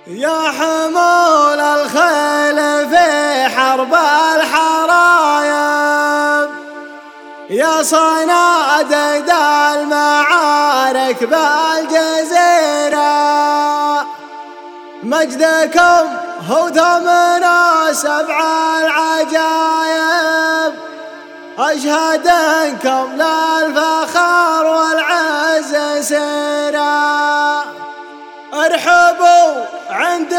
يا حمول الخيل في حرب الحرايب، يا صناديد المعارك بالجزيرة، مجدكم هو ثمن 7 العجايب، أشهد أنكم للفخر والعز سيرا. ارحبوا عند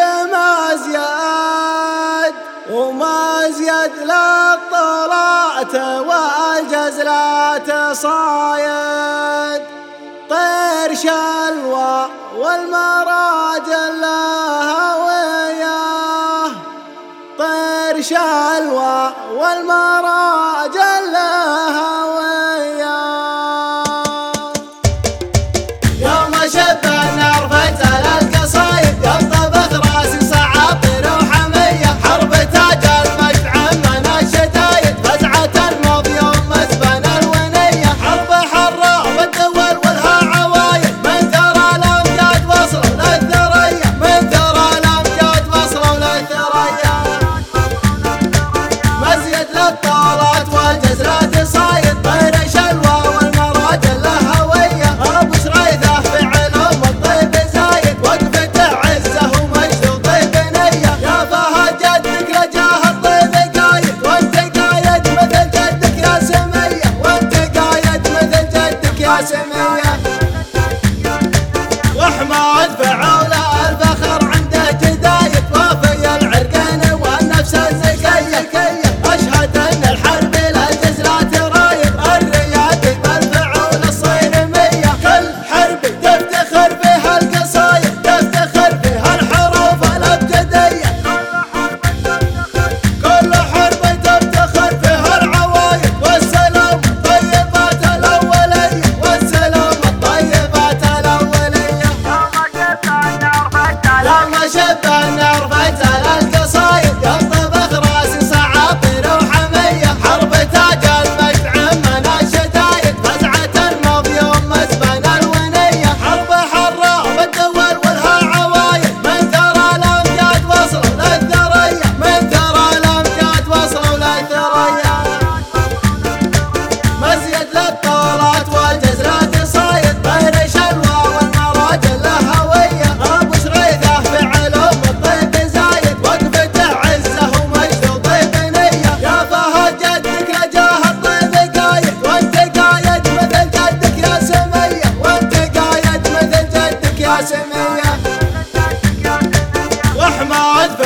مزيد ومزيد للطلعت والجزلات صايد، طير شلوى والمراجل لهوية، طير شلوى والمراجل لهوية. يوم شبنا رفعت القصايد يطبخ راسي صعاطير وحمية، حرب تاج المجد عمنا الشدايد فزعة الماضي يوم مسبن الونية، حرب حراء والدول والها عوايد، من ثرى الأمجاد وصلوا للثريا، من ثرى الأمجاد وصلوا للثريا. مزيد للطالات والجزرات صايد، طير شلوى والمراجل لهوية، أبو شريثة في علوم الطيب زايد، وقفته عزه ومجد وطيب نية، يا فهد جدك لجاه الطيب قايد، وانت قايد مثل جدك يا سمية، وانت قايد مثل جدك يا سمية. وحماد فعوله الفخر عنده جدايد، وفي العرقين والنفس الزكية، أشهد أن الحرب للجزرات رايد، الرياضي بالفعول الصينمية، كل حرب تفتخر فيها القصايد، تفتخر فيها الحروف الأبجدية، كل حرب تفتخر فيها العوايد، والسلام طيبات الأولية، والسلام الطيبات الأولية. يوم شبنا رفعت القصايد يطبخ راسي صعاطير وحمية، حرب تاج المجد عمنا الشدايد فزعة الماضي يوم مسبن الونية، حرب حراء والدول والها عوايد، من ثرى الأمجاد وصلوا للثريا، من ثرى الأمجاد وصلوا للثريا. مزيد للطولات والجزرات صايد، طير شلوى والمراجل لهوية، أبو شريثة في علوم الطيب زايد، وقفته عزه ومجد وطيب نية، يا فهد جدك لجاه الطيب قايد، وانت قايد مثل جدك يا سمية، وانت قايد مثل جدك يا سمية. وحماد